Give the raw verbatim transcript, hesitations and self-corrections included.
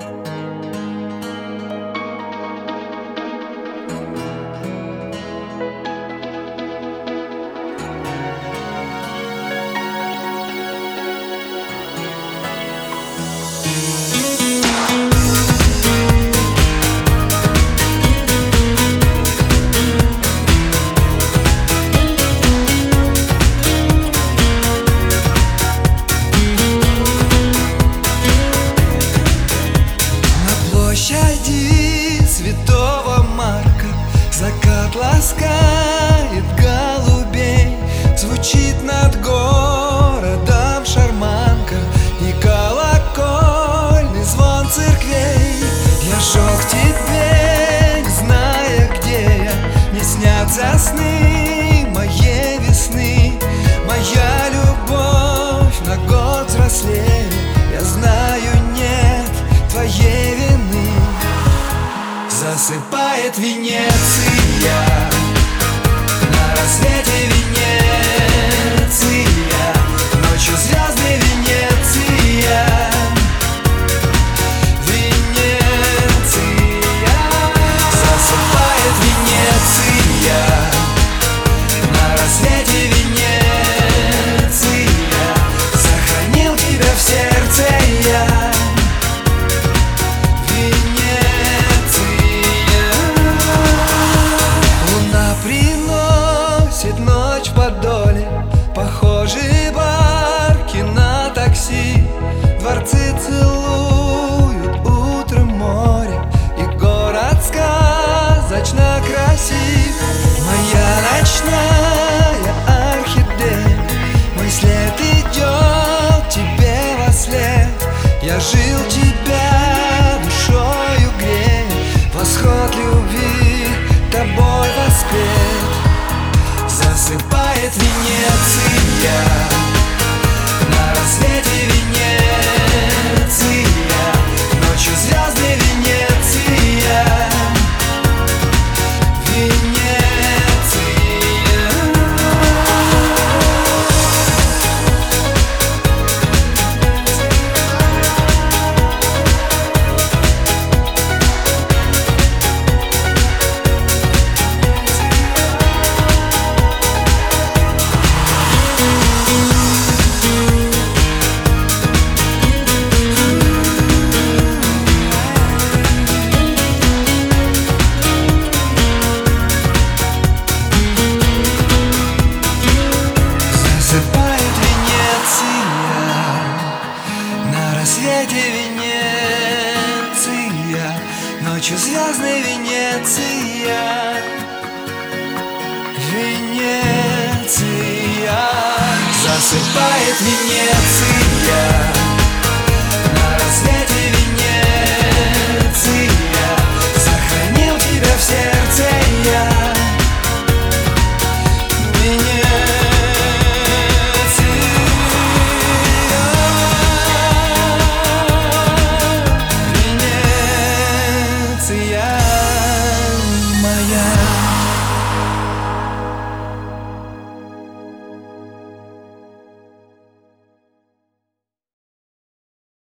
Святого Марка закат ласкает голубей. Звучит над городом шарманка и колокольный звон церквей. Я шел к тебе, не зная, где я. Мне снятся сны моей весны. Моя любовь на год взрослее. Я знаю, нет твоей вины. Засыпает Венеция, на рассвете Венеция, ночью звездной Венеция, Венеция. Засыпает Венеция, на рассвете Венеция, сохранил тебя в сердце я. Ночь в Подоле, похожие барки на такси. Дворцы целуют утром море, и город сказочно красив. Моя ночная орхидея, мой след идет тебе во след. Я жил тебя душою грея, восход любви тобой воспет. Засыпает Венеция, на рассвете Венеция, ночью звезды Венеция, Венеция, ночью звездной Венеция, Венеция. Засыпает Венеция, на рассвете Венеция, сохранил тебя в сердце я. Yeah.